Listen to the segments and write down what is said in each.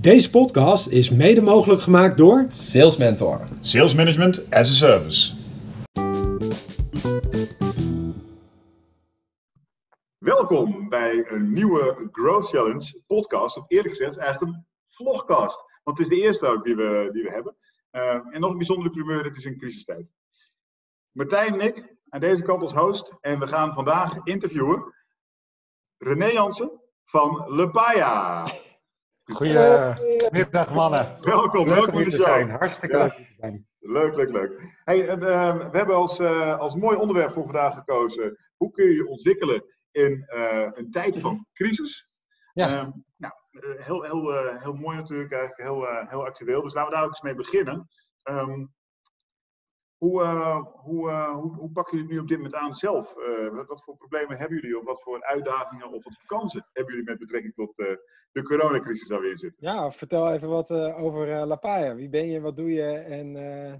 Deze podcast is mede mogelijk gemaakt door Sales Mentor. Sales Management as a Service. Welkom bij een nieuwe Growth Challenge podcast. Of eerlijk gezegd, het is eigenlijk een vlogcast. Want het is de eerste ook die we hebben. En nog een bijzondere primeur, het is een crisistijd. Martijn en ik aan deze kant als host. En we gaan vandaag interviewen René Jansen van Lepaya. Goedemiddag mannen. Welkom Leuk om in hier de te show. zijn. Hartstikke leuk om te zijn. Leuk. Hey, we hebben als mooi onderwerp voor vandaag gekozen. Hoe kun je je ontwikkelen in een tijd van crisis? Ja. Heel mooi natuurlijk, eigenlijk heel actueel. Dus laten we daar ook eens mee beginnen. Hoe pakken jullie het nu op dit moment aan zelf? Wat voor problemen hebben jullie? Of wat voor uitdagingen of wat voor kansen hebben jullie met betrekking tot de coronacrisis waar we in zitten? Ja, vertel even wat over Lepaya. Wie ben je, wat doe je en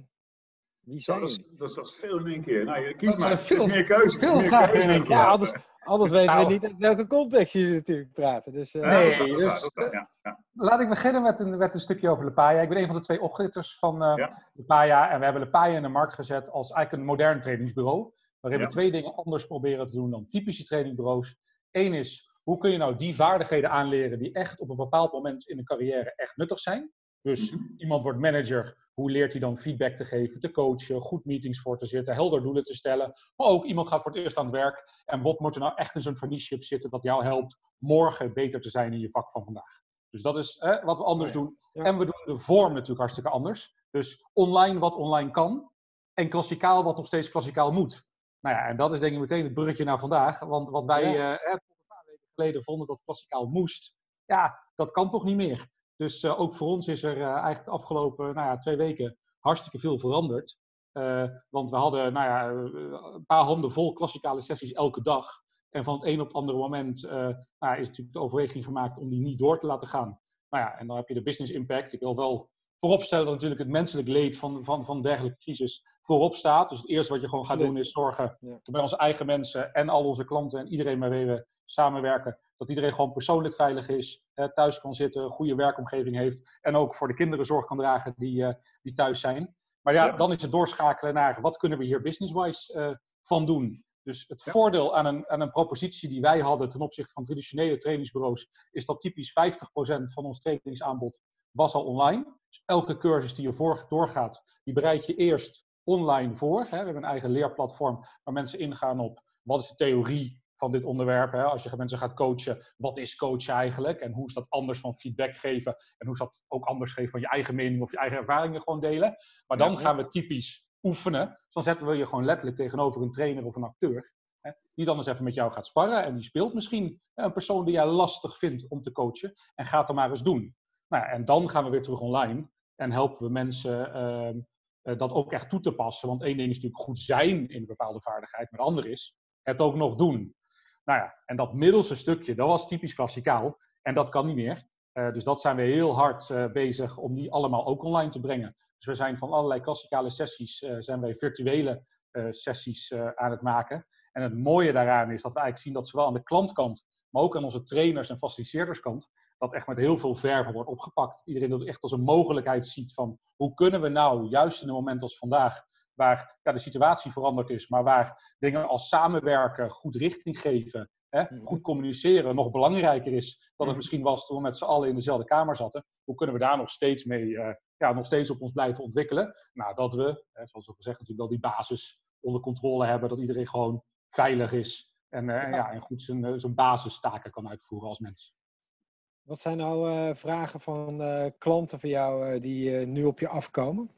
wie zijn jullie? Dat is veel in één keer. Nou, kies Dat maar. zijn veel- meer keuze. veel meer vragen keuze. in één keer. Ja, anders weten we Nou. niet in welke context jullie natuurlijk praten. Dus, Nee, dat is waar, dus, ja. Laat ik beginnen met een stukje over Lepaya. Ik ben een van de 2 oprichters van Ja. Lepaya. En we hebben Lepaya in de markt gezet als eigenlijk een modern trainingsbureau. Waarin Ja. we 2 dingen anders proberen te doen dan typische trainingbureaus. Eén is, hoe kun je nou die vaardigheden aanleren die echt op een bepaald moment in een carrière echt nuttig zijn? Dus iemand wordt manager, hoe leert hij dan feedback te geven, te coachen, goed meetings voor te zitten, helder doelen te stellen. Maar ook iemand gaat voor het eerst aan het werk. En wat moet er nou echt in zo'n traineeship zitten dat jou helpt morgen beter te zijn in je vak van vandaag? Dus dat is wat we anders doen. Ja. En we doen de vorm natuurlijk hartstikke anders. Dus online wat online kan. En klassikaal wat nog steeds klassikaal moet. Nou ja, en dat is denk ik meteen het bruggetje naar vandaag. Want wat wij tot een paar weken geleden vonden dat klassikaal moest. Ja, dat kan toch niet meer. Dus ook voor ons is er eigenlijk de afgelopen 2 weken hartstikke veel veranderd. Want we hadden een paar handen vol klassikale sessies elke dag. En van het een op het andere moment is natuurlijk de overweging gemaakt om die niet door te laten gaan. Nou ja, en dan heb je de business impact. Ik wil wel vooropstellen dat natuurlijk het menselijk leed van dergelijke crisis voorop staat. Dus het eerste wat je gewoon gaat doen is zorgen dat bij onze eigen mensen en al onze klanten en iedereen waarmee we samenwerken, dat iedereen gewoon persoonlijk veilig is, thuis kan zitten, een goede werkomgeving heeft en ook voor de kinderen zorg kan dragen die thuis zijn. Maar ja, dan is het doorschakelen naar wat kunnen we hier business-wise van doen. Dus het voordeel aan een propositie die wij hadden ten opzichte van traditionele trainingsbureaus is dat typisch 50% van ons trainingsaanbod was al online. Dus elke cursus die je doorgaat, die bereid je eerst online voor. We hebben een eigen leerplatform waar mensen ingaan op wat is de theorie van dit onderwerp. Als je mensen gaat coachen, wat is coachen eigenlijk? En hoe is dat anders van feedback geven? En hoe is dat ook anders geven van je eigen mening of je eigen ervaringen gewoon delen? Maar dan gaan we typisch oefenen. Dus dan zetten we je gewoon letterlijk tegenover een trainer of een acteur. Die dan eens even met jou gaat sparren. En die speelt misschien een persoon die jij lastig vindt om te coachen. En gaat er maar eens doen. Nou ja, en dan gaan we weer terug online. En helpen we mensen dat ook echt toe te passen. Want één ding is natuurlijk goed zijn in een bepaalde vaardigheid. Maar de andere is het ook nog doen. Nou ja, en dat middelste stukje, dat was typisch klassikaal. En dat kan niet meer. Dus dat zijn we heel hard bezig om die allemaal ook online te brengen. Dus we zijn van allerlei klassikale sessies, zijn wij virtuele sessies aan het maken. En het mooie daaraan is dat we eigenlijk zien dat zowel aan de klantkant, maar ook aan onze trainers en faciliteerderskant, dat echt met heel veel verve wordt opgepakt. Iedereen dat echt als een mogelijkheid ziet van hoe kunnen we nou, juist in een moment als vandaag, waar de situatie veranderd is, maar waar dingen als samenwerken, goed richting geven, goed communiceren nog belangrijker is dan het misschien was toen we met z'n allen in dezelfde kamer zaten. Hoe kunnen we daar nog steeds mee, nog steeds op ons blijven ontwikkelen? Nou, dat we, zoals we gezegd, natuurlijk wel die basis onder controle hebben, dat iedereen gewoon veilig is en goed zijn basistaken kan uitvoeren als mens. Wat zijn nou vragen van klanten van jou die nu op je afkomen?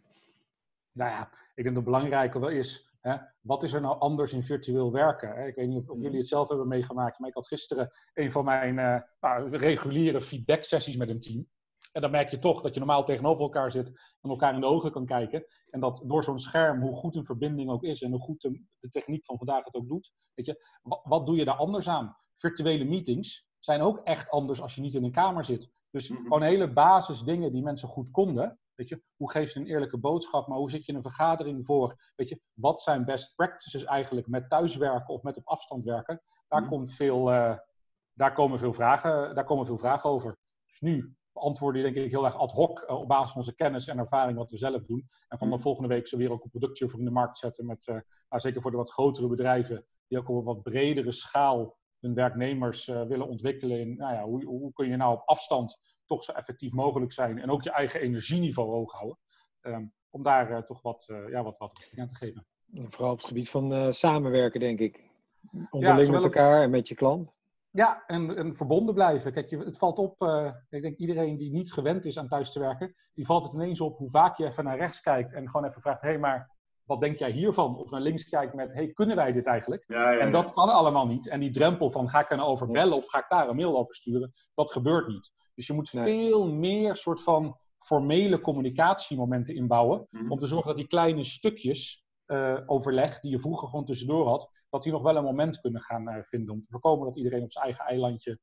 Nou ja, ik denk dat het belangrijke wel is, wat is er nou anders in virtueel werken? Ik weet niet of jullie het zelf hebben meegemaakt, maar ik had gisteren een van mijn reguliere feedback sessies met een team. En dan merk je toch dat je normaal tegenover elkaar zit en elkaar in de ogen kan kijken. En dat door zo'n scherm, hoe goed een verbinding ook is en hoe goed de techniek van vandaag het ook doet. Weet je, wat doe je daar anders aan? Virtuele meetings zijn ook echt anders als je niet in een kamer zit. Dus gewoon hele basisdingen die mensen goed konden. Weet je, hoe geef je een eerlijke boodschap, maar hoe zit je een vergadering voor? Weet je, wat zijn best practices eigenlijk met thuiswerken of met op afstand werken? Daar komen veel vragen over. Dus nu beantwoorden die denk ik heel erg ad hoc op basis van onze kennis en ervaring wat we zelf doen. En van de volgende week zo weer ook een productje voor in de markt zetten met, zeker voor de wat grotere bedrijven, die ook op een wat bredere schaal hun werknemers willen ontwikkelen in, hoe kun je nou op afstand toch zo effectief mogelijk zijn en ook je eigen energieniveau hoog houden. Om daar toch wat richting aan te geven. Vooral op het gebied van samenwerken, denk ik. Onderling met elkaar en met je klant. Ja, en verbonden blijven. Kijk, het valt op, ik denk iedereen die niet gewend is aan thuis te werken, die valt het ineens op hoe vaak je even naar rechts kijkt en gewoon even vraagt, hé, maar wat denk jij hiervan? Of naar links kijkt met, hé, kunnen wij dit eigenlijk? Ja. En dat kan allemaal niet. En die drempel van, ga ik er nou over bellen of ga ik daar een mail over sturen? Dat gebeurt niet. Dus je moet veel meer soort van formele communicatiemomenten inbouwen, om te zorgen dat die kleine stukjes overleg, die je vroeger gewoon tussendoor had, dat die nog wel een moment kunnen gaan vinden, om te voorkomen dat iedereen op zijn eigen eilandje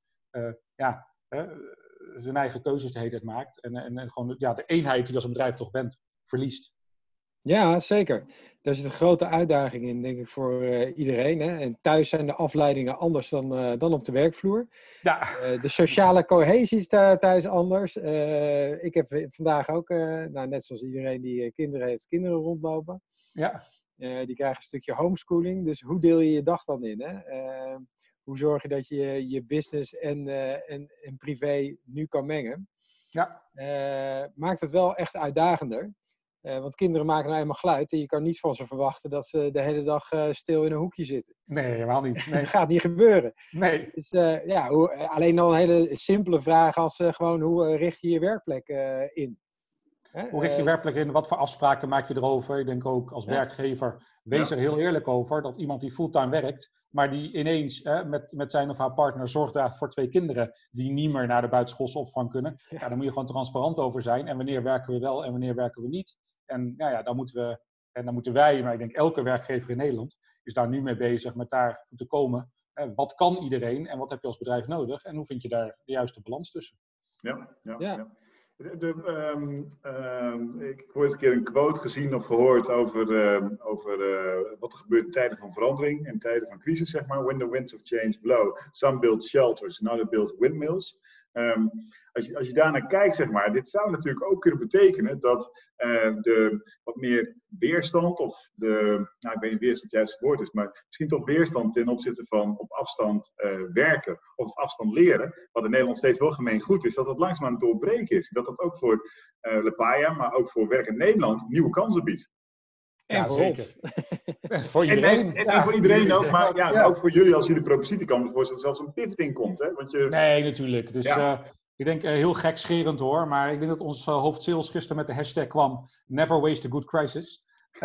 zijn eigen keuzes de hele tijd maakt. En gewoon de eenheid die je als een bedrijf toch bent, verliest. Ja, zeker. Daar zit een grote uitdaging in, denk ik, voor iedereen. Hè? En thuis zijn de afleidingen anders dan op de werkvloer. Ja. De sociale cohesie is thuis anders. Ik heb vandaag ook, net zoals iedereen die kinderen heeft, kinderen rondlopen. Ja. Die krijgen een stukje homeschooling. Dus hoe deel je je dag dan in? Hè? Hoe zorg je dat je je business en privé nu kan mengen? Ja. Maakt het wel echt uitdagender. Want kinderen maken nou eenmaal geluid en je kan niet van ze verwachten dat ze de hele dag stil in een hoekje zitten. Nee, helemaal niet. Nee. Dat gaat niet gebeuren. Nee. Dus alleen al een hele simpele vraag als gewoon hoe richt je je werkplek in? Hoe richt je werkplek in? Wat voor afspraken maak je erover? Ik denk ook als werkgever, wees er heel eerlijk over dat iemand die fulltime werkt, maar die ineens met zijn of haar partner zorg draagt voor 2 kinderen die niet meer naar de buitenschoolse opvang kunnen. Ja, daar moet je gewoon transparant over zijn. En wanneer werken we wel en wanneer werken we niet? En dan moeten wij, maar ik denk elke werkgever in Nederland, is daar nu mee bezig met daar te komen. Wat kan iedereen en wat heb je als bedrijf nodig? En hoe vind je daar de juiste balans tussen? Ja. Ik heb ooit een keer een quote gezien of gehoord over wat er gebeurt in tijden van verandering en tijden van crisis, zeg maar. When the winds of change blow, some build shelters, another build windmills. Als je daarnaar kijkt, zeg maar, dit zou natuurlijk ook kunnen betekenen dat de wat meer weerstand, of ik weet niet of weerstand het juiste woord is, maar misschien toch weerstand ten opzichte van op afstand werken of op afstand leren, wat in Nederland steeds wel gemeen goed is, dat dat langzaam aan het doorbreken is. Dat dat ook voor Lapaya, maar ook voor werk in Nederland nieuwe kansen biedt. Ja, zeker. Voor iedereen. En voor iedereen ook, maar ook voor jullie als jullie propositie kan ervoor dat er zelfs een pivot in komt. Hè? Want Nee, natuurlijk. Dus ik denk heel gekscherend hoor, maar ik denk dat ons hoofd sales gisteren met de hashtag kwam, never waste a good crisis.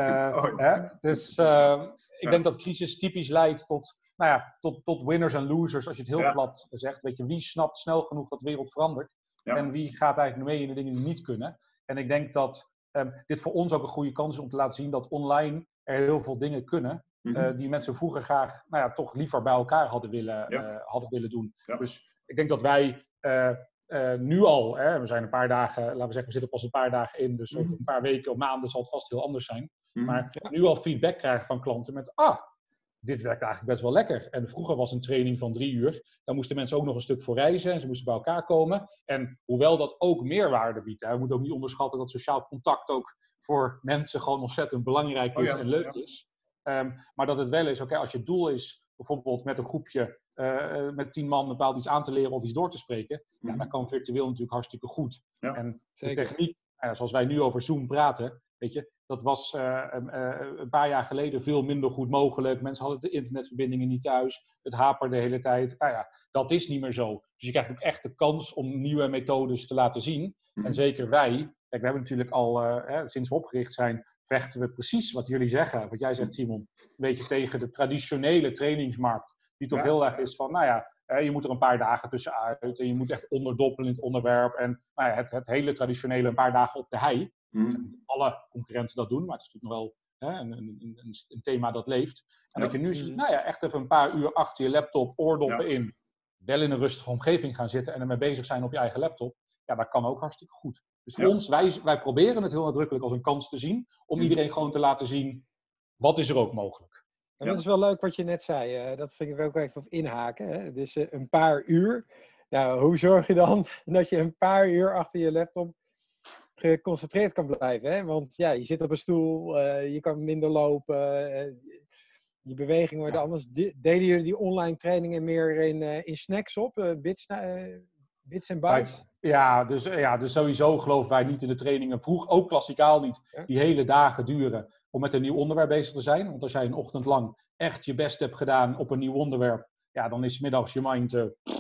Dus ik denk dat crisis typisch leidt tot winners en losers, als je het heel plat zegt. Weet je, wie snapt snel genoeg dat de wereld verandert? Ja. En wie gaat eigenlijk mee in de dingen die niet kunnen? En ik denk dat dit voor ons ook een goede kans is om te laten zien dat online er heel veel dingen kunnen die mensen vroeger graag toch liever bij elkaar hadden willen doen. Ja. Dus ik denk dat wij nu al, we zijn een paar dagen, laten we zeggen, we zitten pas een paar dagen in, dus over een paar weken of maanden zal het vast heel anders zijn. Maar nu al feedback krijgen van klanten met, dit werkt eigenlijk best wel lekker. En vroeger was een training van 3 uur. Dan moesten mensen ook nog een stuk voor reizen. En ze moesten bij elkaar komen. En hoewel dat ook meerwaarde biedt. We moeten ook niet onderschatten dat sociaal contact ook voor mensen gewoon ontzettend belangrijk is en leuk is. Maar dat het wel is, als je doel is bijvoorbeeld met een groepje, met 10 man bepaald iets aan te leren of iets door te spreken. Dan kan virtueel natuurlijk hartstikke goed. Ja, en de techniek, zoals wij nu over Zoom praten, weet je, dat was een paar jaar geleden veel minder goed mogelijk. Mensen hadden de internetverbindingen niet thuis. Het haperde de hele tijd. Dat is niet meer zo. Dus je krijgt ook echt de kans om nieuwe methodes te laten zien. En zeker wij. Kijk, we hebben natuurlijk al, sinds we opgericht zijn, vechten we precies wat jullie zeggen. Wat jij zegt, Simon. Een beetje tegen de traditionele trainingsmarkt. Die toch heel erg is van, je moet er een paar dagen tussenuit. En je moet echt onderdoppelen in het onderwerp. En het hele traditionele een paar dagen op de hei. Niet alle concurrenten dat doen, maar het is natuurlijk nog wel een thema dat leeft. En dat je nu ziet, echt even een paar uur achter je laptop, oordoppen in, wel in een rustige omgeving gaan zitten en ermee bezig zijn op je eigen laptop. Ja, dat kan ook hartstikke goed. Dus voor ons, wij proberen het heel nadrukkelijk als een kans te zien, om iedereen gewoon te laten zien, wat is er ook mogelijk. En dat is wel leuk wat je net zei. Dat vind ik ook even op inhaken. Hè? Dus een paar uur. Ja, hoe zorg je dan dat je een paar uur achter je laptop geconcentreerd kan blijven? Hè? Want ja, je zit op een stoel, je kan minder lopen, je bewegingen worden anders. Deden jullie die online trainingen meer in snacks op? Bits en bytes? Dus sowieso geloven wij niet in de trainingen. Vroeg ook klassikaal niet. Ja. Die hele dagen duren om met een nieuw onderwerp bezig te zijn. Want als jij een ochtend lang echt je best hebt gedaan op een nieuw onderwerp, ja, dan is 's middags je mind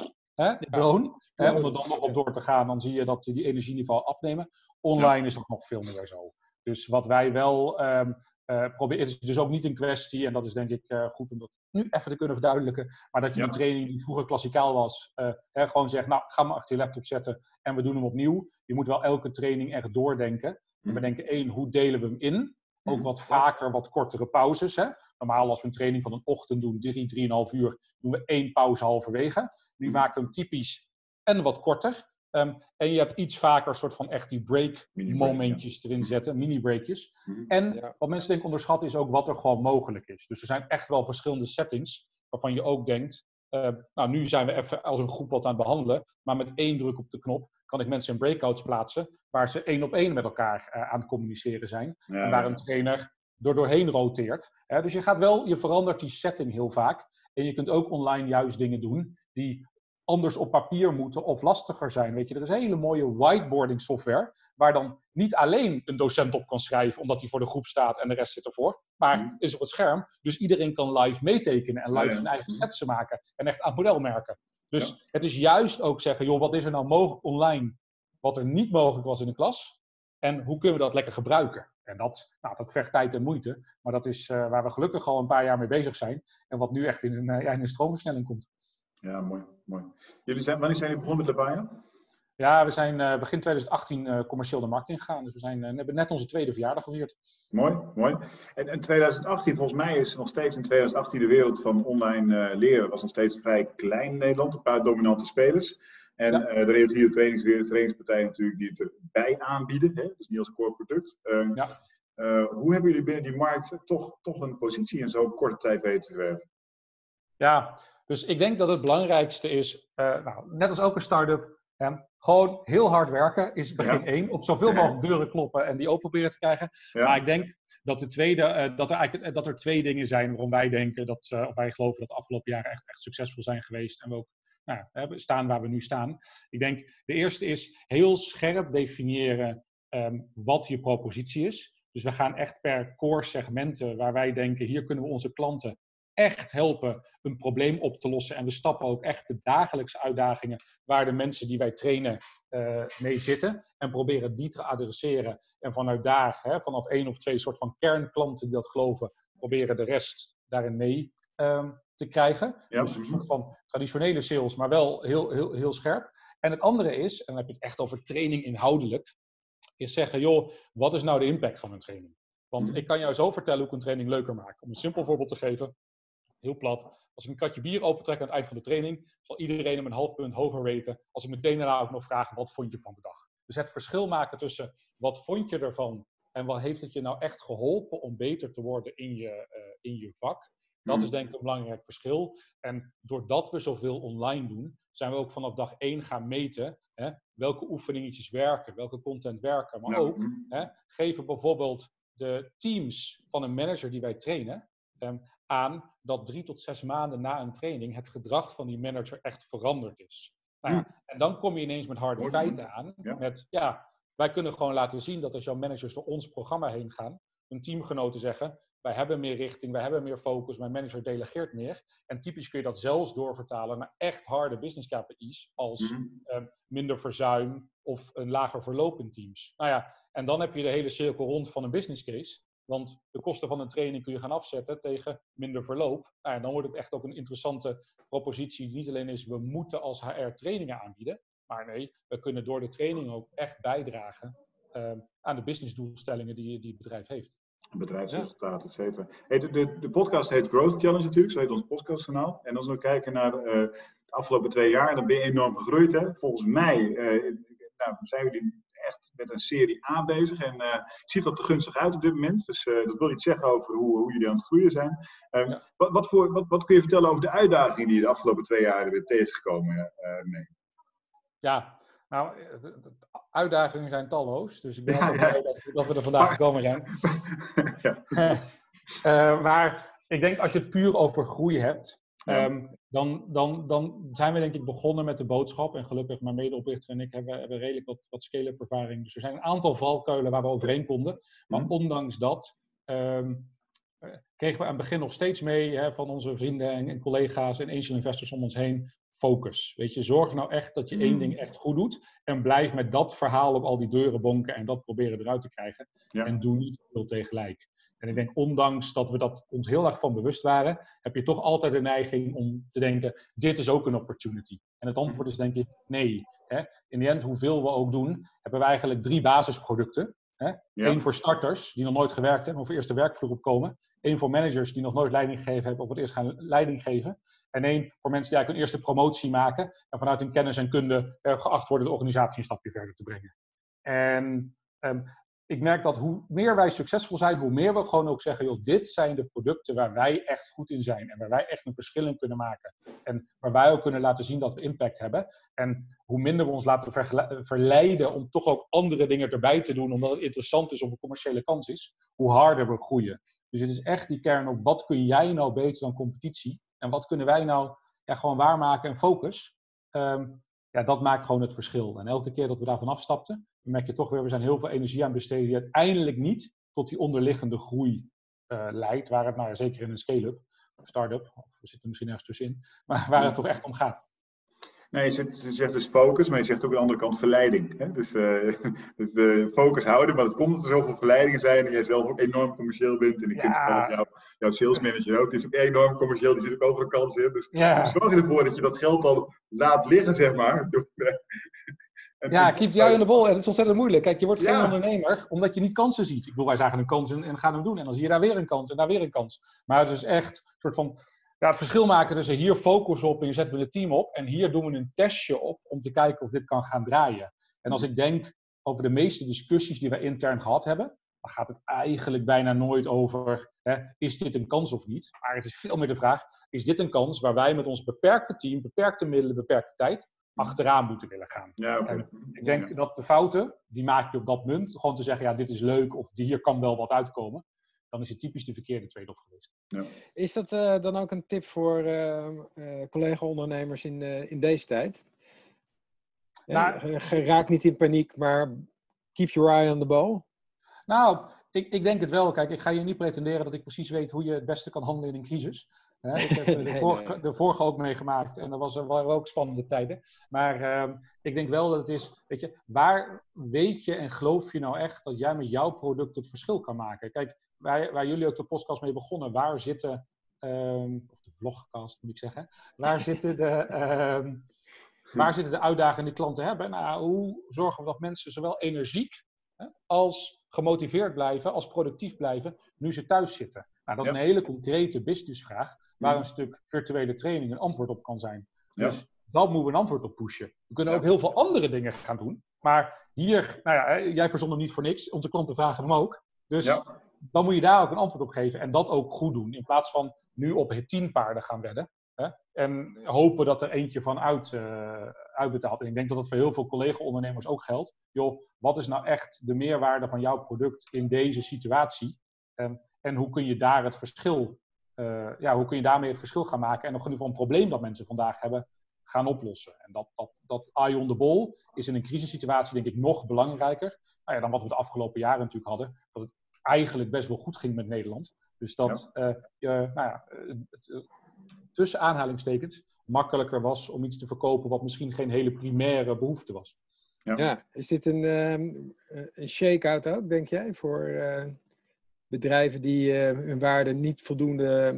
blown. Om er dan nog op door te gaan, dan zie je dat die energieniveau afnemen. Online is dat nog veel meer zo. Dus wat wij wel proberen, het is dus ook niet een kwestie, en dat is denk ik goed om dat nu even te kunnen verduidelijken, maar dat je die training die vroeger klassikaal was, gewoon zegt, nou, ga maar achter je laptop zetten en we doen hem opnieuw. Je moet wel elke training echt doordenken. En we denken, 1, hoe delen we hem in? Ook wat vaker, wat kortere pauzes. Hè? Normaal als we een training van een ochtend doen, 3,5 uur, doen we 1 pauze halverwege. Nu maken we hem typisch en wat korter. En je hebt iets vaker een soort van echt die break momentjes erin zetten, mini-breakjes. En wat mensen denk ik onderschatten is ook wat er gewoon mogelijk is. Dus er zijn echt wel verschillende settings waarvan je ook denkt, nou nu zijn we even als een groep wat aan het behandelen, maar met 1 druk op de knop kan ik mensen in breakouts plaatsen waar ze 1-op-1 met elkaar aan het communiceren zijn. En waar een trainer doorheen roteert. Dus je verandert die setting heel vaak. En je kunt ook online juist dingen doen die anders op papier moeten of lastiger zijn. Weet je, er is een hele mooie whiteboarding software waar dan niet alleen een docent op kan schrijven omdat hij voor de groep staat en de rest zit ervoor, maar is op het scherm. Dus iedereen kan live meetekenen en live zijn eigen schetsen maken en echt aan het model merken. Dus het is juist ook zeggen, joh, wat is er nou mogelijk online wat er niet mogelijk was in de klas? En hoe kunnen we dat lekker gebruiken? En dat vergt tijd en moeite, maar dat is waar we gelukkig al een paar jaar mee bezig zijn en wat nu echt in een stroomversnelling komt. Ja, mooi. Wanneer zijn jullie begonnen met Labaya? Ja, we zijn begin 2018 commercieel de markt ingegaan. Dus we hebben net onze 2e verjaardag gevierd. Mooi. En 2018, volgens mij is nog steeds in 2018 de wereld van online leren was nog steeds vrij klein in Nederland. Een paar dominante spelers. En de reguliere trainingspartijen natuurlijk die het erbij aanbieden. Hè? Dus niet als core product. Hoe hebben jullie binnen die markt toch een positie in zo'n korte tijd weten te verwerven? Ja, dus ik denk dat het belangrijkste is, net als ook een start-up, gewoon heel hard werken is begin 1. Op zoveel mogelijk deuren kloppen en die open proberen te krijgen. Ja. Maar ik denk dat dat er 2 dingen zijn waarom wij denken of wij geloven dat de afgelopen jaren echt succesvol zijn geweest. En we ook staan waar we nu staan. Ik denk, de eerste is heel scherp definiëren wat je propositie is. Dus we gaan echt per core segmenten waar wij denken, hier kunnen we onze klanten echt helpen een probleem op te lossen. En we stappen ook echt de dagelijkse uitdagingen waar de mensen die wij trainen mee zitten. En proberen die te adresseren. En vanuit daar, vanaf 1 of 2 soort van kernklanten die dat geloven, proberen de rest daarin mee te krijgen. Ja. Dus een soort van traditionele sales, maar wel heel scherp. En het andere is, en dan heb je het echt over training inhoudelijk, is zeggen, joh, wat is nou de impact van een training? Want ik kan jou zo vertellen hoe ik een training leuker maak. Om een simpel voorbeeld te geven, heel plat. Als ik een kratje bier opentrek aan het eind van de training, zal iedereen hem een half punt hoger raten. Als ik meteen daarna ook nog vraag, wat vond je van de dag? Dus het verschil maken tussen, wat vond je ervan en wat heeft het je nou echt geholpen om beter te worden in je vak? Dat is denk ik een belangrijk verschil. En doordat we zoveel online doen, zijn we ook vanaf dag 1 gaan meten welke oefeningetjes werken, welke content werken. Maar ook geven bijvoorbeeld de teams van een manager die wij trainen aan dat 3 tot 6 maanden na een training het gedrag van die manager echt veranderd is. En dan kom je ineens met harde feiten aan. Met, wij kunnen gewoon laten zien dat als jouw managers door ons programma heen gaan, hun teamgenoten zeggen, wij hebben meer richting, wij hebben meer focus, mijn manager delegeert meer. En typisch kun je dat zelfs doorvertalen naar echt harde business KPI's als minder verzuim of een lager verloop in teams. En dan heb je de hele cirkel rond van een business case. Want de kosten van een training kun je gaan afzetten tegen minder verloop. En dan wordt het echt ook een interessante propositie. Die niet alleen is, we moeten als HR trainingen aanbieden. Maar nee, we kunnen door de training ook echt bijdragen aan de businessdoelstellingen die het bedrijf heeft. Bedrijfsresultaten, et cetera. Hey, de podcast heet Growth Challenge natuurlijk. Zo heet ons podcastkanaal. En als we kijken naar de afgelopen 2 jaar, dan ben je enorm gegroeid. Hè? Volgens mij zijn jullie echt met een serie A bezig en ziet dat er gunstig uit op dit moment. Dus dat wil iets zeggen over hoe jullie aan het groeien zijn. Wat kun je vertellen over de uitdagingen die je de afgelopen 2 jaar weer tegengekomen mee? Ja, nou, de uitdagingen zijn talloos. Dus ik ben altijd blij dat we er vandaag gekomen zijn. Maar ik denk als je het puur over groei hebt, dan zijn we denk ik begonnen met de boodschap. En gelukkig mijn medeoprichter en ik hebben redelijk wat scale-up ervaring. Dus er zijn een aantal valkuilen waar we overheen konden. Maar ondanks dat kregen we aan het begin nog steeds mee van onze vrienden en collega's en angel investors om ons heen. Focus. Weet je, zorg nou echt dat je één ding echt goed doet. En blijf met dat verhaal op al die deuren bonken en dat proberen eruit te krijgen. Ja. En doe niet veel tegelijk. En ik denk, ondanks dat we dat ons heel erg van bewust waren, heb je toch altijd de neiging om te denken, dit is ook een opportunity. En het antwoord is denk ik, nee. In de end, hoeveel we ook doen, hebben we eigenlijk 3 basisproducten. Eén voor starters, die nog nooit gewerkt hebben, of eerst de werkvloer opkomen. Eén voor managers, die nog nooit leiding gegeven hebben, of het eerst gaan leiding geven. En één voor mensen die eigenlijk hun eerste promotie maken. En vanuit hun kennis en kunde geacht worden de organisatie een stapje verder te brengen. En ik merk dat hoe meer wij succesvol zijn, hoe meer we gewoon ook zeggen, joh, dit zijn de producten waar wij echt goed in zijn. En waar wij echt een verschil in kunnen maken. En waar wij ook kunnen laten zien dat we impact hebben. En hoe minder we ons laten verleiden om toch ook andere dingen erbij te doen, omdat het interessant is of een commerciële kans is, hoe harder we groeien. Dus het is echt die kern op wat kun jij nou beter dan competitie? En wat kunnen wij nou gewoon waarmaken en focus? Dat maakt gewoon het verschil. En elke keer dat we daarvan afstapten, dan merk je toch weer, we zijn heel veel energie aan het besteden die uiteindelijk niet tot die onderliggende groei leidt. Waar het, zeker in een scale-up of start-up, of we zitten misschien ergens tussenin, maar waar het toch echt om gaat. Nee, je zegt dus focus, maar je zegt ook aan de andere kant verleiding. Hè? Dus de focus houden, maar het komt dat er zoveel verleidingen zijn en jij zelf ook enorm commercieel bent. En je kunt jouw salesmanager ook, die is ook enorm commercieel, die ziet ook overal kansen in. Dus zorg je ervoor dat je dat geld dan laat liggen, zeg maar. Keep the eye on the ball. En het is ontzettend moeilijk. Kijk, je wordt geen ondernemer omdat je niet kansen ziet. Ik bedoel, wij zagen een kans en gaan hem doen. En dan zie je daar weer een kans en daar weer een kans. Maar het is echt een soort van het verschil maken tussen hier focus op en je zetten we het team op. En hier doen we een testje op om te kijken of dit kan gaan draaien. En als ik denk over de meeste discussies die wij intern gehad hebben, dan gaat het eigenlijk bijna nooit over, is dit een kans of niet? Maar het is veel meer de vraag, is dit een kans waar wij met ons beperkte team, beperkte middelen, beperkte tijd achteraan moeten willen gaan? Ja, okay. En ik denk dat de fouten, die maak je op dat punt. Gewoon te zeggen, dit is leuk of hier kan wel wat uitkomen. Dan is het typisch de verkeerde trade-off geweest. Ja. Is dat dan ook een tip voor collega-ondernemers in deze tijd? Raak niet in paniek, maar keep your eye on the ball. Nou, ik denk het wel. Kijk, ik ga je niet pretenderen dat ik precies weet hoe je het beste kan handelen in een crisis. Ik heb de vorige ook meegemaakt en dat waren ook spannende tijden. Maar ik denk wel dat het is, weet je, waar weet je en geloof je nou echt dat jij met jouw product het verschil kan maken? Kijk, waar jullie ook de podcast mee begonnen, waar zitten, of de vlogcast moet ik zeggen, waar zitten de uitdagingen die klanten hebben? Nou, hoe zorgen we dat mensen zowel energiek als gemotiveerd blijven, als productief blijven, nu ze thuis zitten? Nou, dat is een hele concrete businessvraag, waar een stuk virtuele training een antwoord op kan zijn. Dus dat moeten we een antwoord op pushen. We kunnen ook heel veel andere dingen gaan doen, maar hier, jij verzond hem niet voor niks, onze klanten vragen hem ook. Dus dan moet je daar ook een antwoord op geven en dat ook goed doen, in plaats van nu op het 10 paarden gaan wedden. En hopen dat er eentje van uitbetaalt. En ik denk dat dat voor heel veel collega-ondernemers ook geldt. Joh, wat is nou echt de meerwaarde van jouw product in deze situatie? En hoe kun je daar het verschil, hoe kun je daarmee het verschil gaan maken? En nog in ieder geval een probleem dat mensen vandaag hebben, gaan oplossen. En dat eye on the ball is in een crisissituatie denk ik nog belangrijker dan wat we de afgelopen jaren natuurlijk hadden. Dat het eigenlijk best wel goed ging met Nederland. Dus dat tussen aanhalingstekens makkelijker was om iets te verkopen wat misschien geen hele primaire behoefte was. Ja, is dit een shake-out ook, denk jij, voor bedrijven die hun waarde niet voldoende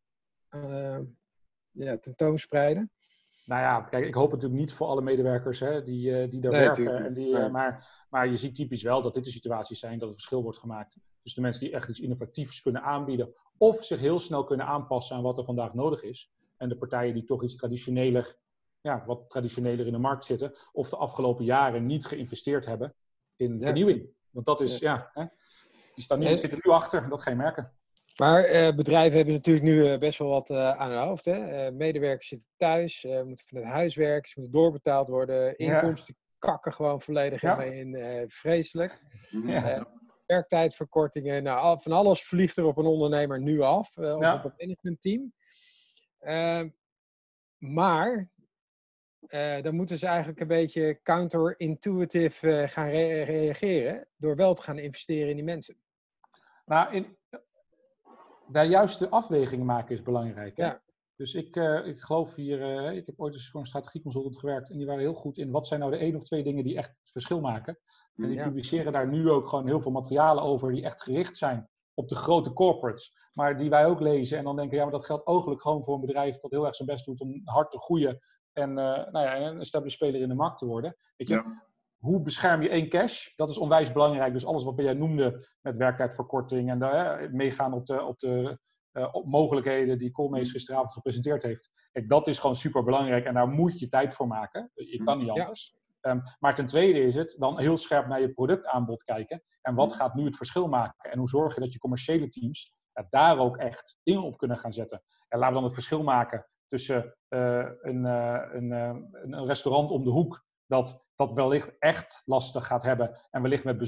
tentoonspreiden? Nou ja, kijk, ik hoop het natuurlijk niet voor alle medewerkers die daar werken. Maar je ziet typisch wel dat dit de situaties zijn dat het verschil wordt gemaakt. Dus de mensen die echt iets innovatiefs kunnen aanbieden of zich heel snel kunnen aanpassen aan wat er vandaag nodig is. En de partijen die toch iets wat traditioneler in de markt zitten of de afgelopen jaren niet geïnvesteerd hebben in vernieuwing. Want dat is, die zitten nu achter en dat ga je merken. Maar bedrijven hebben natuurlijk nu best wel wat aan hun hoofd. Hè? Medewerkers zitten thuis, moeten vanuit huis werken, ze moeten doorbetaald worden. Inkomsten kakken gewoon volledig in. Vreselijk. Ja. Werktijdverkortingen, nou, van alles vliegt er op een ondernemer nu af, of op een managementteam. Maar dan moeten ze eigenlijk een beetje counterintuitive gaan reageren, door wel te gaan investeren in die mensen. Nou, de juiste afwegingen maken is belangrijk. Hè? Ja. Dus ik geloof hier, ik heb ooit eens voor een strategieconsultant gewerkt en die waren heel goed in wat zijn nou de 1 of 2 dingen die echt het verschil maken. En die publiceren daar nu ook gewoon heel veel materialen over die echt gericht zijn op de grote corporates. Maar die wij ook lezen en dan denken, ja, maar dat geldt ooglijk gewoon voor een bedrijf dat heel erg zijn best doet om hard te groeien en een stabile speler in de markt te worden. Weet je? Ja. Hoe bescherm je één cash? Dat is onwijs belangrijk. Dus alles wat jij noemde met werktijdverkorting en meegaan op de mogelijkheden die Koolmees gisteravond gepresenteerd heeft. Kijk, dat is gewoon super belangrijk en daar moet je tijd voor maken. Je kan niet anders. Maar ten tweede is het dan heel scherp naar je productaanbod kijken. En wat gaat nu het verschil maken? En hoe zorg je dat je commerciële teams daar ook echt in op kunnen gaan zetten? En laten we dan het verschil maken tussen een restaurant om de hoek dat wellicht echt lastig gaat hebben en wellicht met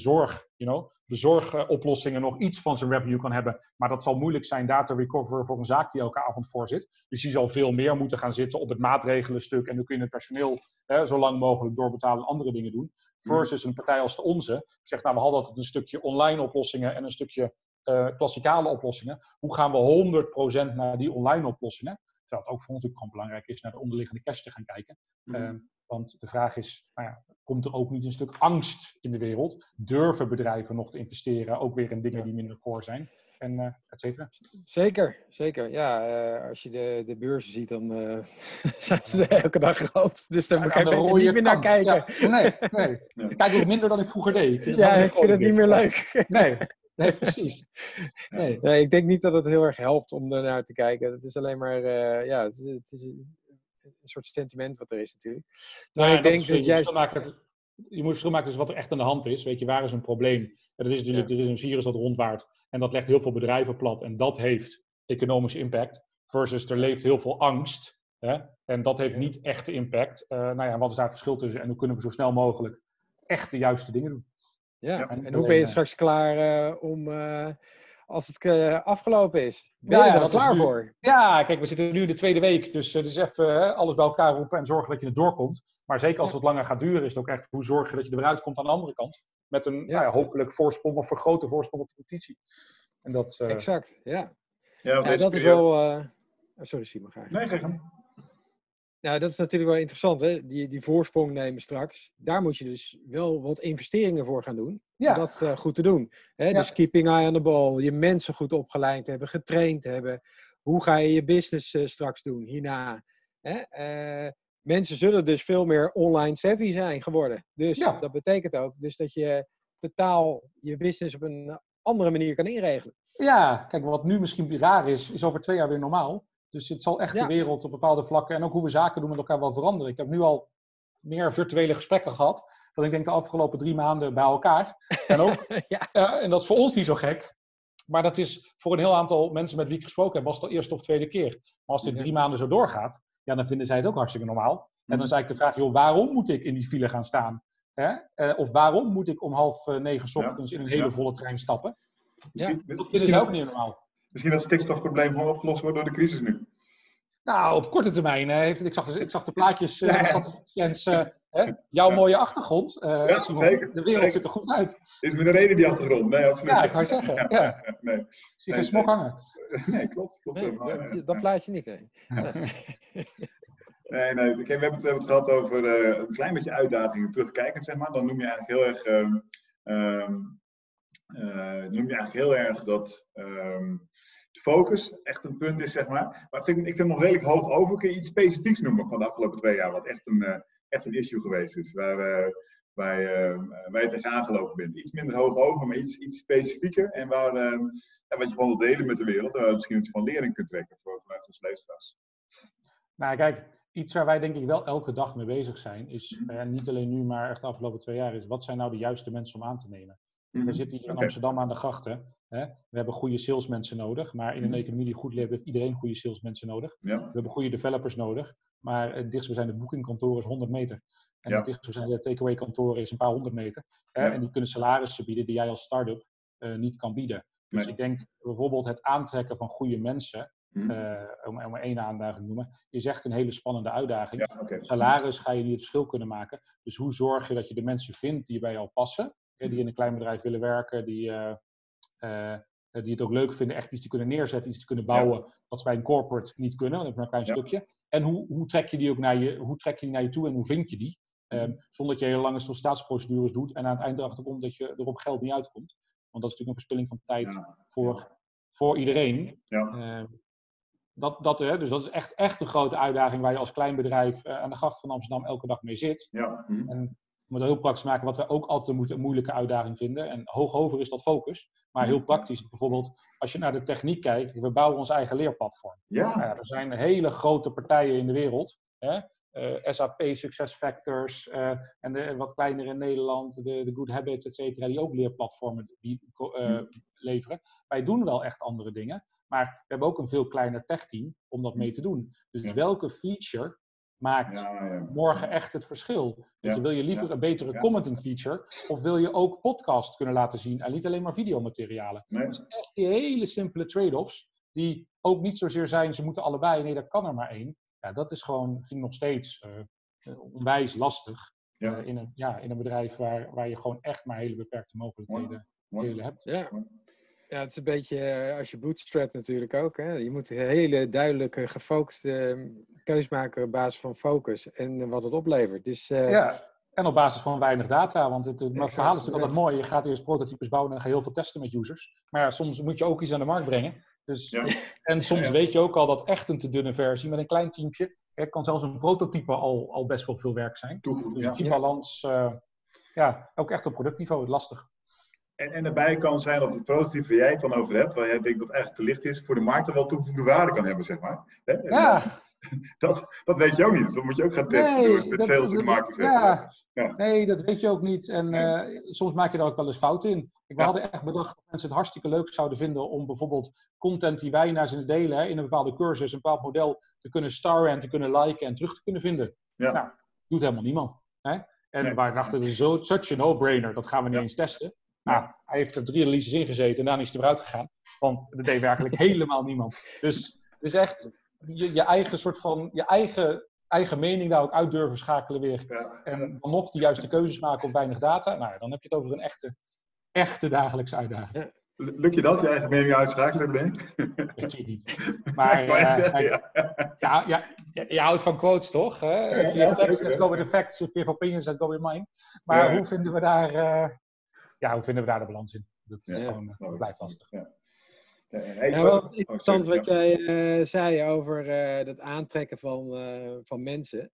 bezorgoplossingen nog iets van zijn revenue kan hebben. Maar dat zal moeilijk zijn daar te recoveren voor een zaak die elke avond voor zit. Dus die zal veel meer moeten gaan zitten op het maatregelenstuk en dan kun je het personeel zo lang mogelijk doorbetalen en andere dingen doen. Versus een partij als de onze zegt, nou we hadden altijd een stukje online oplossingen en een stukje klassikale oplossingen. Hoe gaan we 100% naar die online oplossingen? Terwijl het ook voor ons natuurlijk gewoon belangrijk is naar de onderliggende cash te gaan kijken. Want de vraag is, komt er ook niet een stuk angst in de wereld? Durven bedrijven nog te investeren, ook weer in dingen die minder core zijn? En et cetera. Zeker. Ja, als je de beurzen ziet, dan zijn ze elke dag groot. Dus daar kan je niet meer naar kijken. Ja, nee. Ik kijk ook minder dan ik vroeger deed. Ik vind het niet meer leuk. Nee, precies. Nee, ik denk niet dat het heel erg helpt om ernaar te kijken. Het is alleen maar, het is een soort sentiment wat er is natuurlijk. Maar ik denk dat juist... Je moet verschil maken tussen wat er echt aan de hand is. Weet je, waar is een probleem? En dat is natuurlijk, er is een virus dat rondwaart. En dat legt heel veel bedrijven plat. En dat heeft economische impact. Versus er leeft heel veel angst. Hè? En dat heeft niet echte impact. Wat is daar het verschil tussen? En hoe kunnen we zo snel mogelijk echt de juiste dingen doen? Ja, en hoe ben je straks klaar om... als het afgelopen is. Ben je er wel klaar voor? Ja, kijk, we zitten nu in de tweede week. Dus het is even alles bij elkaar roepen en zorgen dat je er doorkomt. Maar zeker als het langer gaat duren, is het ook echt hoe zorg je dat je eruit komt aan de andere kant. Met een hopelijk voorsprong of vergrote voorsprong op de competitie. En dat, exact, ja. Dat is wel... sorry Simon, graag. Nee, geef hem. Ja, dat is natuurlijk wel interessant, hè? Die voorsprong nemen straks. Daar moet je dus wel wat investeringen voor gaan doen. Om dat goed te doen. Hè? Ja. Dus keeping eye on the ball. Je mensen goed opgeleid hebben, getraind hebben. Hoe ga je je business straks doen hierna? Hè? Mensen zullen dus veel meer online savvy zijn geworden. Dus dat betekent ook dus dat je totaal je business op een andere manier kan inregelen. Ja, kijk, wat nu misschien raar is over 2 jaar weer normaal. Dus het zal echt de wereld op bepaalde vlakken en ook hoe we zaken doen met elkaar wel veranderen. Ik heb nu al meer virtuele gesprekken gehad dan ik denk de afgelopen 3 maanden bij elkaar. En ook, en dat is voor ons niet zo gek. Maar dat is voor een heel aantal mensen met wie ik gesproken heb, was het al eerste of tweede keer. Maar als dit 3 maanden zo doorgaat, dan vinden zij het ook hartstikke normaal. En dan is eigenlijk de vraag, joh, waarom moet ik in die file gaan staan? Of waarom moet ik om 8:30 's ochtends in een hele volle trein stappen? Dat vinden zij ook niet normaal. Misschien dat het stikstofprobleem gewoon opgelost wordt door de crisis nu. Nou, op korte termijn. Ik zag de plaatjes. Jouw mooie achtergrond. Zeker. De wereld ziet er goed uit. Is met een reden die achtergrond? Nee, absoluut. Ja, ik wou zeggen. Nee. Zie geen smok hangen. Nee, klopt. Dat plaatje niet. Nee. We hebben het gehad over een klein beetje uitdagingen terugkijkend, zeg maar. Dan noem je eigenlijk heel erg dat de focus echt een punt is, zeg maar. Maar ik vind het nog redelijk hoog over. Kun je iets specifieks noemen van de afgelopen 2 jaar, wat echt een issue geweest is, waar je tegenaan gelopen bent? Iets minder hoog over, maar iets specifieker. En wat je gewoon wil delen met de wereld, waar je misschien iets van lering kunt trekken vanuit ons leefstijl. Nou, kijk, iets waar wij denk ik wel elke dag mee bezig zijn, is niet alleen nu, maar echt de afgelopen 2 jaar, is wat zijn nou de juiste mensen om aan te nemen? We zitten hier in Amsterdam aan de grachten. We hebben goede salesmensen nodig, maar in een economie die goed leeft, heeft iedereen goede salesmensen nodig. Ja. We hebben goede developers nodig, maar het dichtstbijzijnde boekingkantoor is 100 meter. En het dichtstbijzijnde takeaway kantoor is een paar 100 meter. En die kunnen salarissen bieden die jij als start-up niet kan bieden. Dus ik denk bijvoorbeeld het aantrekken van goede mensen, om er één aanduiding te noemen, is echt een hele spannende uitdaging. Salaris ga je niet het verschil kunnen maken. Dus hoe zorg je dat je de mensen vindt die bij jou passen, die in een klein bedrijf willen werken, die het ook leuk vinden echt iets te kunnen neerzetten, iets te kunnen bouwen, wat wij in corporate niet kunnen, want dat is maar een klein stukje. En hoe trek je die ook naar je toe en hoe vind je die? Zonder dat je hele lange sollicitatieprocedures doet en aan het eind erachter komt dat je er op geld niet uitkomt. Want dat is natuurlijk een verspilling van tijd voor iedereen. Dus dat is echt een grote uitdaging waar je als klein bedrijf aan de gracht van Amsterdam elke dag mee zit. En om het heel praktisch te maken, wat we ook altijd een moeilijke uitdaging vinden. En hoog is dat focus. Maar heel praktisch, bijvoorbeeld als je naar de techniek kijkt, we bouwen ons eigen leerplatform. Er zijn hele grote partijen in de wereld. SAP, SuccessFactors en de wat kleinere in Nederland, de Good Habits, et cetera, die ook leerplatformen leveren. Wij doen wel echt andere dingen, maar we hebben ook een veel kleiner techteam om dat mee te doen. Dus welke feature maakt morgen echt het verschil? Wil je liever een betere commenting feature of wil je ook podcast kunnen laten zien en niet alleen maar videomaterialen? Dat zijn echt die hele simpele trade-offs die ook niet zozeer zijn, ze moeten allebei, nee, dat kan er maar één. Ja, dat is gewoon, vind ik nog steeds onwijs lastig in een bedrijf waar je gewoon echt maar hele beperkte mogelijkheden hebt. Ja, het is een beetje als je bootstrapt natuurlijk ook. Hè? Je moet een hele duidelijke, gefocuste keus maken op basis van focus en wat het oplevert. Dus, en op basis van weinig data, want het verhaal is natuurlijk altijd mooi. Je gaat eerst prototypes bouwen en dan ga je heel veel testen met users. Maar ja, soms moet je ook iets aan de markt brengen. Dus, en soms weet je ook al dat echt een te dunne versie met een klein teampje, kan zelfs een prototype al best wel veel werk zijn. Dus die balans, ook echt op productniveau, is lastig. En daarbij kan zijn dat het prototype waar jij het dan over hebt, waar jij denkt dat eigenlijk te licht is, voor de markt er wel toegevoegde waarde kan hebben, zeg maar. Dat weet je ook niet. Dus dat moet je ook gaan testen door het met sales in de markt te zetten. Nee, dat weet je ook niet. En soms maak je daar ook wel eens fout in. We hadden echt bedacht dat mensen het hartstikke leuk zouden vinden om bijvoorbeeld content die wij naar ze delen in een bepaalde cursus, een bepaald model te kunnen starren en te kunnen liken en terug te kunnen vinden. Nou, doet helemaal niemand. En wij dachten, dat is such a no-brainer, dat gaan we niet eens testen. Nou, hij heeft er 3 releases in gezeten en daarna is hij eruit gegaan. Want dat deed werkelijk helemaal niemand. Dus het is echt je eigen soort van, je eigen mening daar ook uit durven schakelen weer. En dan nog de juiste keuzes maken op weinig data. Nou, dan heb je het over een echte dagelijkse uitdaging. Lukt je dat, je eigen mening uitschakelen, Bleek? Natuurlijk niet. Maar je houdt van quotes, toch? If you have facts, let's go with the facts. If you have opinions, let's go with mine. Maar hoe vinden we daar de balans in? Dat is gewoon, blijft lastig. Wat interessant wat jij zei over het aantrekken van mensen.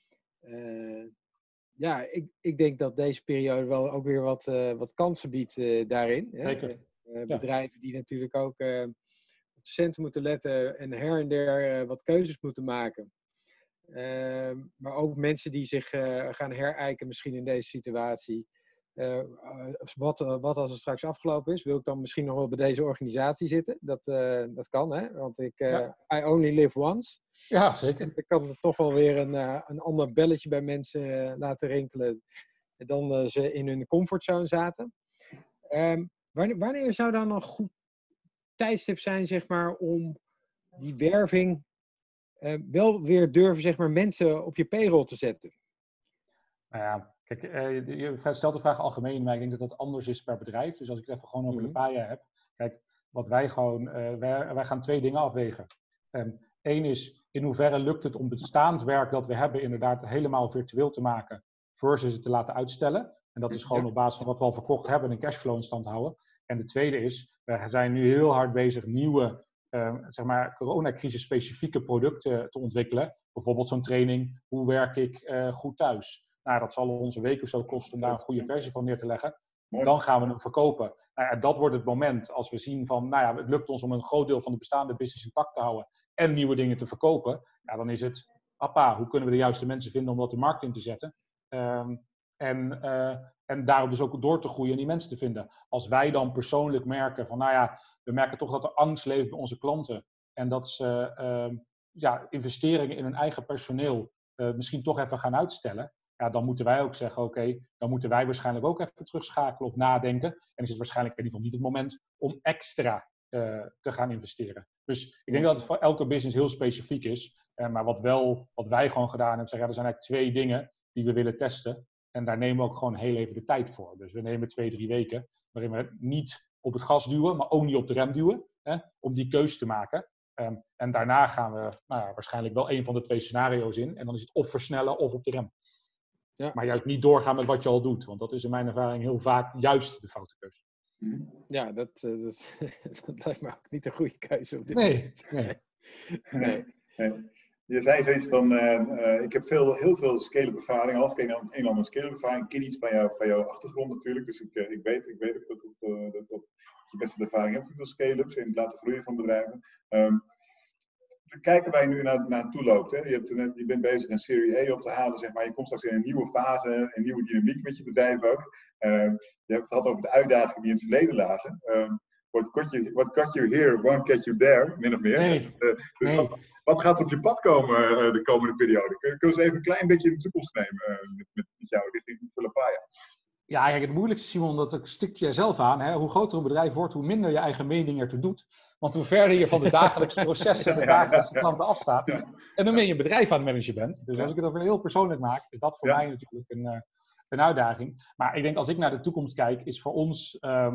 Ik denk dat deze periode wel ook weer wat kansen biedt daarin. Zeker. Bedrijven die natuurlijk ook op de centen moeten letten en her en der wat keuzes moeten maken. Maar ook mensen die zich gaan herijken misschien in deze situatie. Wat als het straks afgelopen is? Wil ik dan misschien nog wel bij deze organisatie zitten? Dat kan, hè? Want I only live once. Ja, zeker. Ik kan toch wel weer een ander belletje bij mensen laten rinkelen dan ze in hun comfortzone zaten. Wanneer zou dan een goed tijdstip zijn, zeg maar, om die werving wel weer durven, zeg maar, mensen op je payroll te zetten? Nou ja, kijk, je stelt de vraag algemeen, maar ik denk dat dat anders is per bedrijf. Dus als ik het even gewoon over de PAIA heb. Kijk, wat wij gewoon, wij gaan 2 dingen afwegen. Eén is, in hoeverre lukt het om bestaand werk dat we hebben inderdaad helemaal virtueel te maken, versus het te laten uitstellen. En dat is gewoon op basis van wat we al verkocht hebben en een cashflow in stand houden. En de tweede is, we zijn nu heel hard bezig nieuwe, coronacrisis-specifieke producten te ontwikkelen. Bijvoorbeeld zo'n training, hoe werk ik goed thuis? Nou, dat zal ons een week of zo kosten om daar een goede versie van neer te leggen. Dan gaan we hem verkopen. Nou, dat wordt het moment als we zien van, het lukt ons om een groot deel van de bestaande business intact te houden en nieuwe dingen te verkopen. Ja, dan is het, hoe kunnen we de juiste mensen vinden om dat de markt in te zetten? En daarop dus ook door te groeien en die mensen te vinden. Als wij dan persoonlijk merken van, we merken toch dat er angst leeft bij onze klanten. En dat ze investeringen in hun eigen personeel misschien toch even gaan uitstellen. Ja, dan moeten wij ook zeggen, oké, dan moeten wij waarschijnlijk ook even terugschakelen of nadenken. En is het waarschijnlijk in ieder geval niet het moment om extra te gaan investeren. Dus ik denk dat het voor elke business heel specifiek is. Maar wat wij gewoon gedaan hebben, zeggen, er zijn eigenlijk 2 dingen die we willen testen. En daar nemen we ook gewoon heel even de tijd voor. Dus we nemen 2-3 weken waarin we niet op het gas duwen, maar ook niet op de rem duwen. Om die keuze te maken. En daarna gaan we waarschijnlijk wel een van de 2 scenario's in. En dan is het of versnellen of op de rem. Ja. Maar juist niet doorgaan met wat je al doet. Want dat is in mijn ervaring heel vaak juist de foute keuze. Ja, dat lijkt me ook niet een goede keuze op dit moment. Nee. Je zei zoiets van, ik heb heel veel scale-up ervaring, half een en ander scale-up ervaring. Ik ken iets van jouw achtergrond natuurlijk, dus ik weet ook dat je best wel ervaring hebt met scale-ups en het laten groeien van bedrijven. Kijken wij nu naar toeloopt. Hè? Je bent bezig een Serie A op te halen, zeg maar. Je komt straks in een nieuwe fase, een nieuwe dynamiek met je bedrijf ook. Je hebt het gehad over de uitdagingen die in het verleden lagen. What got you here won't get you there, min of meer. Nee. Dus wat gaat er op je pad komen de komende periode? Kun je eens even een klein beetje in de toekomst nemen met jou richting Philippaya? Ja, kijk, het moeilijkste, Simon, dat stikt je zelf aan. Hè? Hoe groter een bedrijf wordt, hoe minder je eigen mening ertoe doet. Want hoe verder je van de dagelijkse processen, de dagelijkse klanten afstaat. Ja. En hoe meer je bedrijf aan het managen bent. Dus als ik het over heel persoonlijk maak, is dat voor mij natuurlijk een uitdaging. Maar ik denk, als ik naar de toekomst kijk, is voor ons...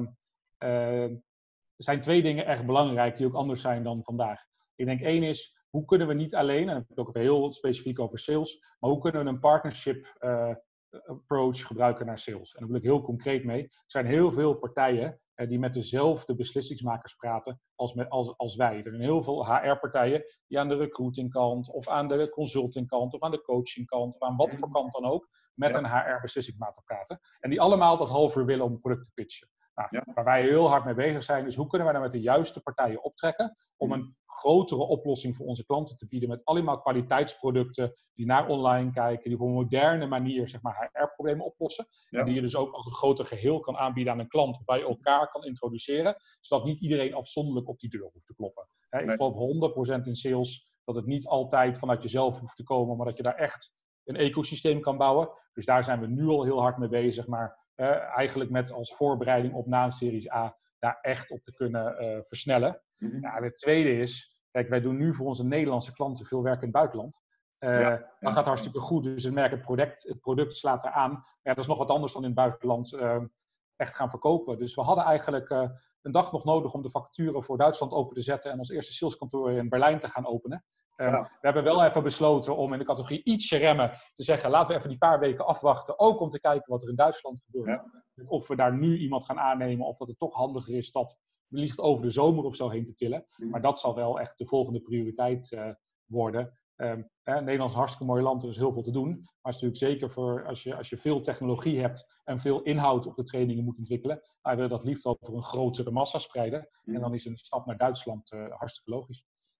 Er zijn 2 dingen echt belangrijk die ook anders zijn dan vandaag. Ik denk 1 is, hoe kunnen we niet alleen, en dan heb ik het ook heel specifiek over sales, maar hoe kunnen we een partnership approach gebruiken naar sales? En daar wil ik heel concreet mee. Er zijn heel veel partijen die met dezelfde beslissingsmakers praten als wij. Er zijn heel veel HR-partijen die aan de recruitingkant of aan de consultingkant of aan de coachingkant of aan wat voor kant dan ook met een HR-beslissingsmaker praten. En die allemaal dat half uur willen om een product te pitchen. Waar wij heel hard mee bezig zijn, is hoe kunnen wij nou met de juiste partijen optrekken om een grotere oplossing voor onze klanten te bieden met allemaal kwaliteitsproducten die naar online kijken, die op een moderne manier zeg maar HR-problemen oplossen. Ja. En die je dus ook als een groter geheel kan aanbieden aan een klant, waar je elkaar kan introduceren, zodat niet iedereen afzonderlijk op die deur hoeft te kloppen. Ik geloof 100% in sales, dat het niet altijd vanuit jezelf hoeft te komen, maar dat je daar echt een ecosysteem kan bouwen. Dus daar zijn we nu al heel hard mee bezig, maar eigenlijk met als voorbereiding op na een Series A daar echt op te kunnen versnellen. Ja, het tweede is, kijk, wij doen nu voor onze Nederlandse klanten veel werk in het buitenland. Dat gaat hartstikke goed, dus het product slaat eraan. Ja, dat is nog wat anders dan in het buitenland echt gaan verkopen. Dus we hadden eigenlijk een dag nog nodig om de vacature voor Duitsland open te zetten en ons eerste saleskantoor in Berlijn te gaan openen. We hebben wel even besloten om in de categorie ietsje remmen te zeggen, laten we even die paar weken afwachten, ook om te kijken wat er in Duitsland gebeurt. Ja. Of we daar nu iemand gaan aannemen, of dat het toch handiger is dat wellicht over de zomer of zo heen te tillen. Maar dat zal wel echt de volgende prioriteit worden. Nederland is een hartstikke mooi land, er is heel veel te doen. Maar het is natuurlijk zeker voor als je veel technologie hebt en veel inhoud op de trainingen moet ontwikkelen, dan willen we dat liefst over een grotere massa spreiden. En dan is een stap naar Duitsland hartstikke logisch.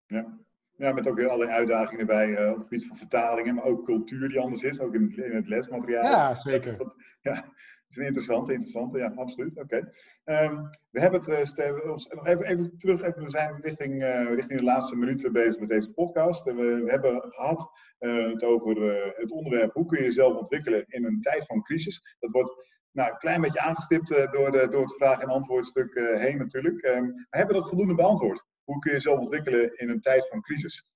Ja, met ook weer allerlei uitdagingen erbij op het gebied van vertalingen, maar ook cultuur die anders is, ook in het lesmateriaal. Ja, zeker. Dat is interessant. Ja, absoluut. Oké. We hebben het nog even terug. We zijn richting de laatste minuten bezig met deze podcast. We hebben gehad het over het onderwerp hoe kun je jezelf ontwikkelen in een tijd van crisis. Dat wordt een klein beetje aangestipt door het vraag- en antwoordstuk heen natuurlijk. Maar hebben we dat voldoende beantwoord? Hoe kun je jezelf ontwikkelen in een tijd van crisis?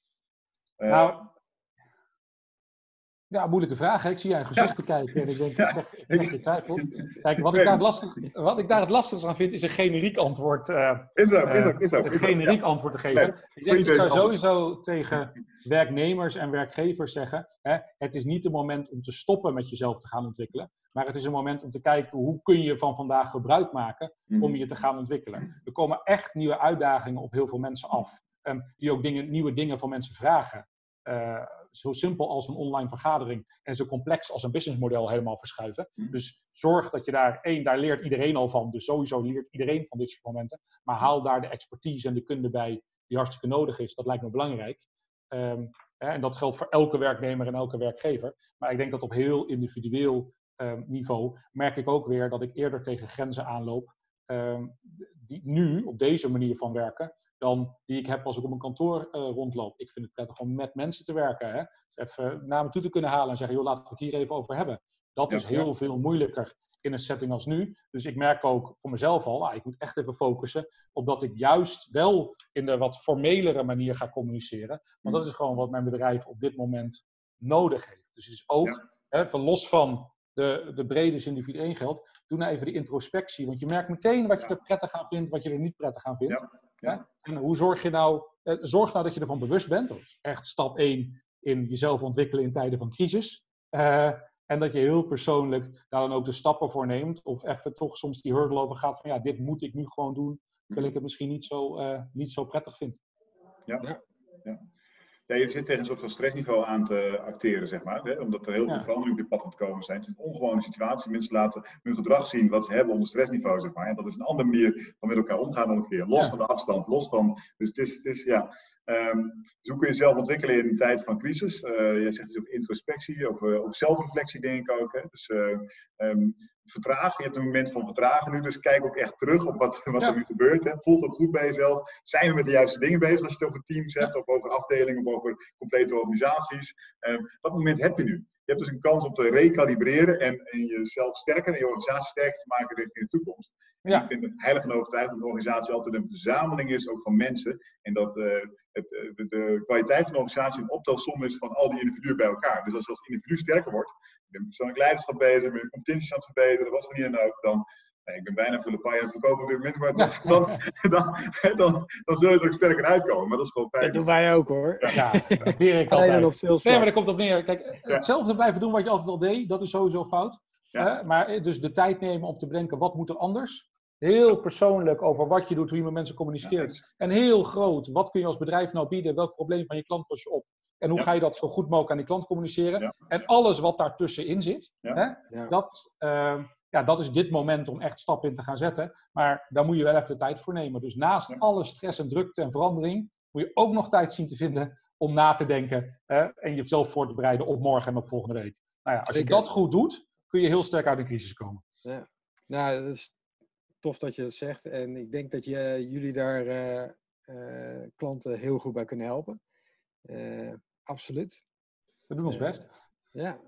Ja, moeilijke vraag. Hè? Ik zie jij een gezicht te kijken en ik denk, ik je twijfelt. Kijk, wat ik daar het lastigste aan vind, is een generiek antwoord. Een generiek antwoord te geven. Ik zou sowieso tegen werknemers en werkgevers zeggen, het is niet het moment om te stoppen met jezelf te gaan ontwikkelen, maar het is een moment om te kijken hoe kun je van vandaag gebruik maken om je te gaan ontwikkelen. Er komen echt nieuwe uitdagingen op heel veel mensen af, die ook nieuwe dingen van mensen vragen. Zo simpel als een online vergadering en zo complex als een businessmodel helemaal verschuiven. Dus zorg dat je daar leert iedereen al van. Dus sowieso leert iedereen van dit soort momenten. Maar haal daar de expertise en de kunde bij die hartstikke nodig is. Dat lijkt me belangrijk. En dat geldt voor elke werknemer en elke werkgever. Maar ik denk dat op heel individueel niveau, merk ik ook weer dat ik eerder tegen grenzen aanloop die nu op deze manier van werken, dan die ik heb als ik op een kantoor rondloop. Ik vind het prettig om met mensen te werken. Hè? Dus even naar me toe te kunnen halen en zeggen, joh, laten we het hier even over hebben. Dat is heel veel moeilijker in een setting als nu. Dus ik merk ook voor mezelf al, ik moet echt even focussen op dat ik juist wel in de wat formelere manier ga communiceren. Want dat is gewoon wat mijn bedrijf op dit moment nodig heeft. Dus het is ook, los van de brede zin die voor iedereen geldt, doe nou even die introspectie. Want je merkt meteen wat je er prettig aan vindt, wat je er niet prettig aan vindt. Ja. En hoe zorg je nou, zorg nou dat je ervan bewust bent. Dat is echt stap 1 in jezelf ontwikkelen in tijden van crisis. En dat je heel persoonlijk daar dan ook de stappen voor neemt. Of even toch soms die hurdle over gaat van dit moet ik nu gewoon doen. Terwijl ik het misschien niet zo prettig vind. Ja, je zit tegen een soort van stressniveau aan te acteren, zeg maar. Hè? Omdat er heel veel veranderingen op je pad aan het komen zijn. Het is een ongewone situatie. Mensen laten hun gedrag zien wat ze hebben onder stressniveau, zeg maar. En dat is een andere manier van met elkaar omgaan dan een keer. Los van de afstand, los van... Dus het is dus hoe kun je jezelf ontwikkelen in een tijd van crisis? Jij zegt dus over introspectie, over zelfreflectie, denk ik ook. Hè? Dus vertragen. Je hebt een moment van vertragen nu, dus kijk ook echt terug op wat er nu gebeurt. Hè? Voelt dat goed bij jezelf? Zijn we met de juiste dingen bezig als je het over teams hebt, of over afdelingen, of over complete organisaties? Dat moment heb je nu. Je hebt dus een kans om te recalibreren en jezelf sterker en je organisatie sterker te maken richting de toekomst. En ik ben er heilig van overtuigd dat een organisatie altijd een verzameling is, ook van mensen. En dat de kwaliteit van de organisatie een optelsom is van al die individuen bij elkaar. Dus als het individu sterker wordt, ik ben persoonlijk leiderschap bezig, ben competenties aan het verbeteren, wat wanneer dan ook, dan... ik ben bijna voor de paai aan het verkopen op dit moment, maar dan zul je er ook sterker uitkomen. Maar dat is gewoon fijn. Dat doen wij ook, hoor. Ja, dat leer ik altijd. Nee, maar daar komt op neer. Kijk, hetzelfde blijven doen wat je altijd al deed, dat is sowieso fout. Maar dus de tijd nemen om te bedenken, wat moet er anders? Heel persoonlijk over wat je doet, hoe je met mensen communiceert. En heel groot, wat kun je als bedrijf nou bieden? Welk probleem van je klant los je op? En hoe ga je dat zo goed mogelijk aan die klant communiceren? En alles wat daartussenin zit, dat is dit moment om echt stappen in te gaan zetten. Maar daar moet je wel even de tijd voor nemen. Dus naast alle stress en drukte en verandering, moet je ook nog tijd zien te vinden om na te denken en jezelf voor te bereiden op morgen en op volgende week. Nou ja, als je dat goed doet, kun je heel sterk uit de crisis komen. Ja. Nou, dat is tof dat je dat zegt. En ik denk dat jullie daar klanten heel goed bij kunnen helpen. Absoluut. We doen ons best. Ja.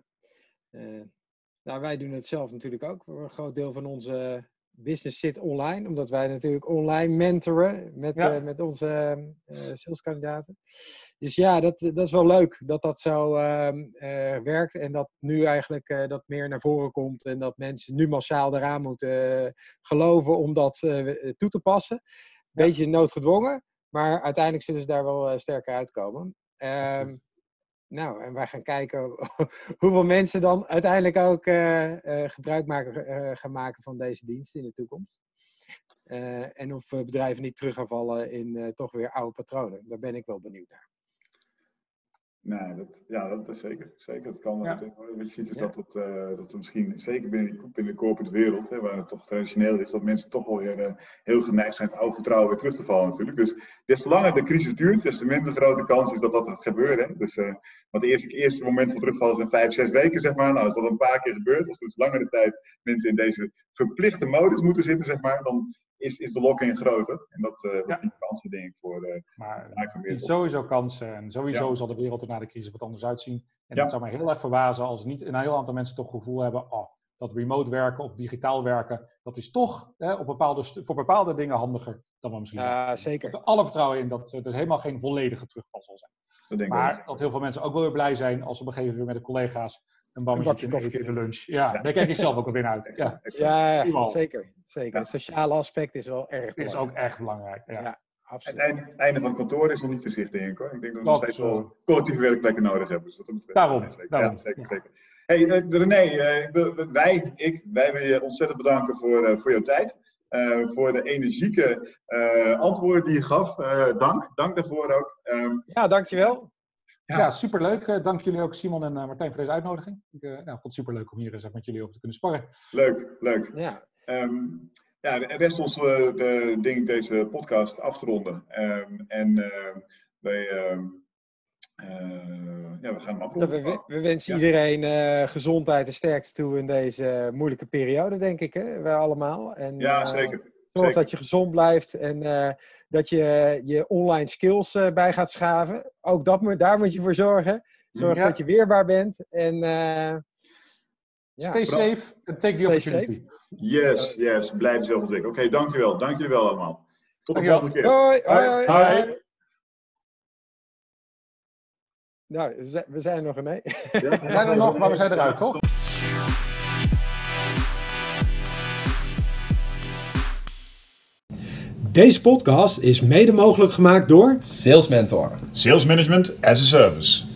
Nou, wij doen het zelf natuurlijk ook. Een groot deel van onze business zit online. Omdat wij natuurlijk online mentoren met onze saleskandidaten. Dus ja, dat is wel leuk dat dat zo werkt. En dat nu eigenlijk dat meer naar voren komt. En dat mensen nu massaal eraan moeten geloven om dat toe te passen. Beetje noodgedwongen. Maar uiteindelijk zullen ze daar wel sterker uitkomen. Nou, en wij gaan kijken hoeveel mensen dan uiteindelijk ook gebruik gaan maken van deze dienst in de toekomst. En of bedrijven niet terug gaan vallen in toch weer oude patronen. Daar ben ik wel benieuwd naar. Nee, dat is zeker. Dat kan. Wat je ziet is dat het misschien, zeker binnen de corporate wereld, waar het toch traditioneel is, dat mensen toch wel weer heel geneigd zijn het oude vertrouwen weer terug te vallen natuurlijk. Dus des te langer de crisis duurt, des te minder grote kans is dat gaat gebeuren. Hè? Dus, want het eerste moment van terugvallen zijn 5, 6 weken, zeg maar. Nou, als dat een paar keer gebeurt, als dus langere tijd mensen in deze verplichte modus moeten zitten, zeg maar, dan is de lock-in groter. En dat biedt kansen, denk ik, voor maar het biedt sowieso kansen. En sowieso zal de wereld er na de crisis wat anders uitzien. En dat zou mij heel erg verbazen als niet een heel aantal mensen toch het gevoel hebben, dat remote werken of digitaal werken, dat is toch voor bepaalde dingen handiger dan we misschien denken. Zeker. Ik heb alle vertrouwen in dat er helemaal geen volledige terugval zal zijn. Maar dat heel veel mensen ook wel weer blij zijn als ze op een gegeven moment met de collega's een bammetje eten in de lunch. Ja, daar kijk ik zelf ook alweer naar uit. Ja, zeker. Het sociale aspect is wel erg belangrijk. Is ook echt belangrijk. Ja, absoluut. Het einde van het kantoor is nog niet verzicht, denk ik, hoor. Ik denk dat we nog steeds wel collectieve werkplekken nodig hebben. Dus dat daarom. Zeker. Hey, René, wij willen je ontzettend bedanken voor jouw tijd. Voor de energieke antwoorden die je gaf. Dank daarvoor ook. Dankjewel. Ja, superleuk. Dank jullie ook, Simon en Martijn, voor deze uitnodiging. Ik vond het superleuk om hier met jullie over te kunnen sparren. Leuk. Ja. Rest ons deze podcast af te ronden. Wij We gaan hem afronden. We wensen iedereen gezondheid en sterkte toe in deze moeilijke periode, denk ik. Hè? Wij allemaal. En, Zeker. Zorg dat je gezond blijft en dat je je online skills bij gaat schaven. Ook daar moet je voor zorgen. Zorg dat je weerbaar bent. En, stay safe and take the opportunity. Yes. Blijf zelf ontwikkelen. Oké, dankjewel. Dank jullie wel allemaal. Tot de volgende keer. Hoi. Nou, we zijn er nog, nee. We zijn er nog, maar we zijn eruit, toch? Deze podcast is mede mogelijk gemaakt door Sales Mentor. Sales Management as a Service.